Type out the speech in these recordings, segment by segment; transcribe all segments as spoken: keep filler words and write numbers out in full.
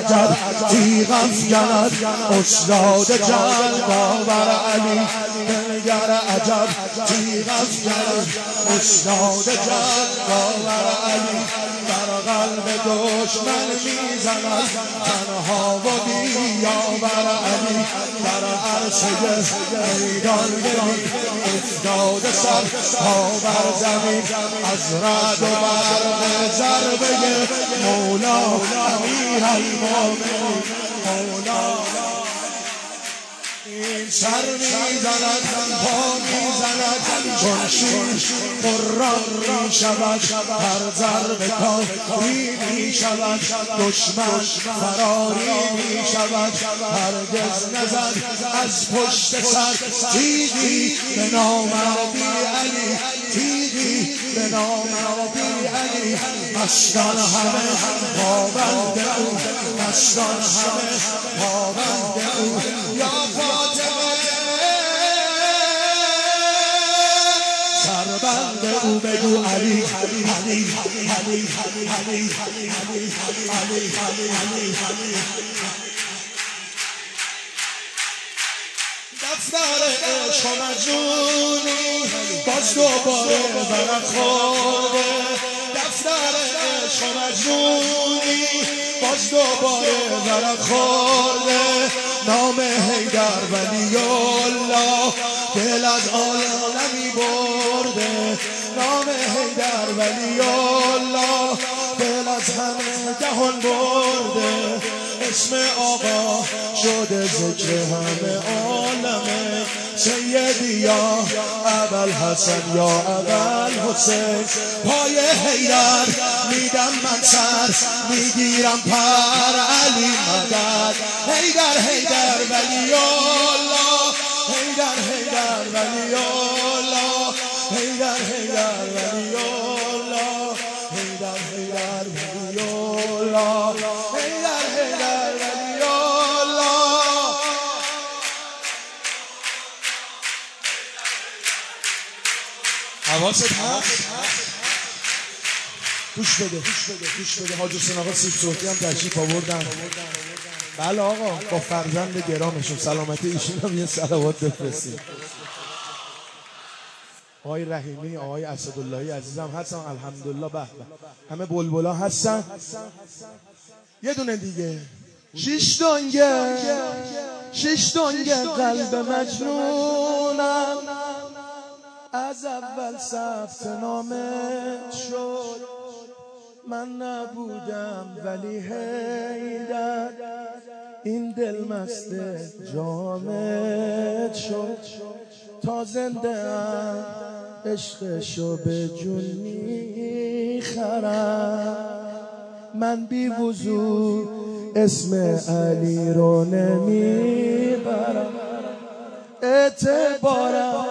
عجب تیغ افکند استاد جنگاور علی دلگر عجب تیغ افکند استاد جنگاور علی در قلب دشمن میزند تنها و بیاور علی در عرصه میدان ببین افتاده سر تا بر زمین از رعد و برق ضربه مولا امیرالمومنین مولا این سر میزند پا میزند چون شیر خرم میشود هر ضربه کافی میشود دشمن فراری میشود هرگز نزد از پشت سر تیغی به نامردی علی تیغی به نامردی علی مستان همه پابند او مستان همه پابند او یا فاطمه سربند او بگو علی علی علی علی علی علی علی دفتر عشق و مجنونی باز دوباره ورق خورده دفتر عشق و مجنونی باز دوباره ورق خورده نام حیدر ولی الله دل از عالمی برده نام حیدر ولی الله دل از همه جهان برده اسم آقا شده ذکر همه عالمه سیدی یا ابوالحسن یا ابوالحسین پای حیدر میدم من سر میگیرم پر علی مدد حیدر حیدر ولی الله حیدر حیدر ولی الله حیدر حیدر ولی الله حیدر حیدر ولی الله حیدر حیدر ولی الله حواست هست؟ گوش بده گوش بده حاج حسین آقا سیب صوتی هم تشریف آوردن بله آقا با فرزند گرامشون سلامتی ایشون هم یه صلوات بفرستید آقای رحیمی آقای اسداللهی عزیزم هستن الحمدلله به همه بلبلا هستن یه دونه دیگه شش دنگه شش دنگه قلب مجنونم از اول ثبت نامت شد من نبودم ولی حیدر این دل مست جامت شد تا زنده ام عشقشو به جون میخرم من بی وضو اسم علی رو نمیبرم اعتبارم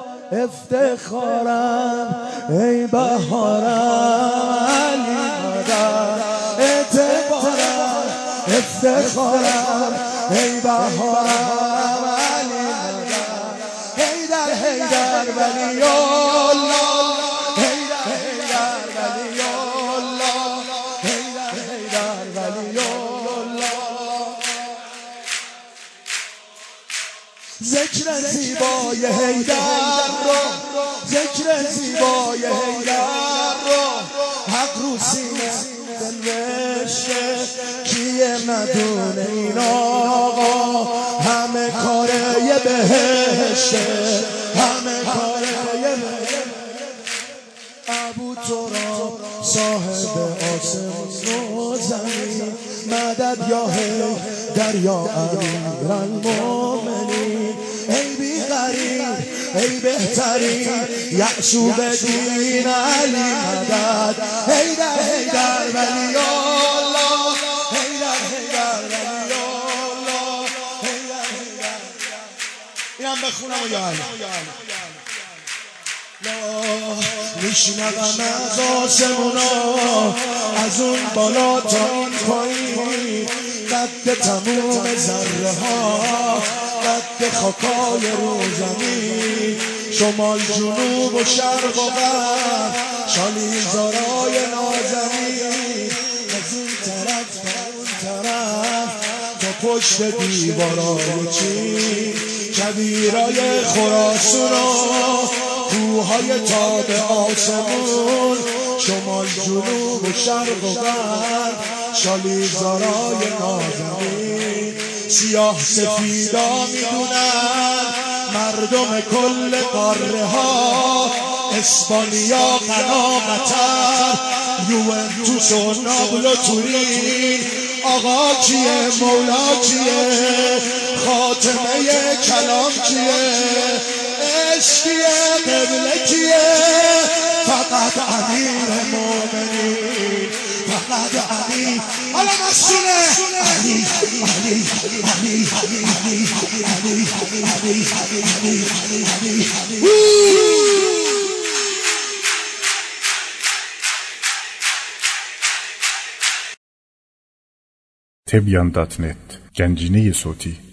افتخارم ای بهارم علی مدد اعتبارم افتخارم ای بهارم علی مدد حیدر حیدر ولی الله حیدر حیدر ولی الله حیدر حیدر ولی الله ذکر زیبای حیدر رو ذکر زیبای حیدر رو حق رو سینه دلوشه کیه ندونه این آقا همه کاره یه بهشه همه کاره یه بهشه ابو تراب صاحب آسمان و زمین مدد یا حیدر یا امیرالمومنین ای بی غریب ای بهترین یعشوب دین علی مدد حیدر حیدر ولی الله حیدر حیدر ولی الله حیدر حیدر اینم بخونم و یا علی میشنوم از آسمونا از اون بالا تا این پایین قد تموم ذره ها قد خاکای رو زمین شمال جنوب و شرق و غرب شالیزارای نازنین از این طرف تا اون طرف پشت دیوارای چین، کویرای خراسان و کوههای تاب آسمون، شمال جنوب و شرق و غرب، شالیزارای نازنین، سیاه سفیدا میدونن مردم کل قاره ها، اسپانیا، غنا، قطر، یوونتوس و ناپل و تورین، آقا کیه، مولا کیه، خاتمه کلام کیه، عشق کیه، قبله کیه، فقط امیر مومنین، فقط امیر. حالا مسئوله علی علی علی علی علی علی علی علی علی. تبیان دات نت گنجینه صوتی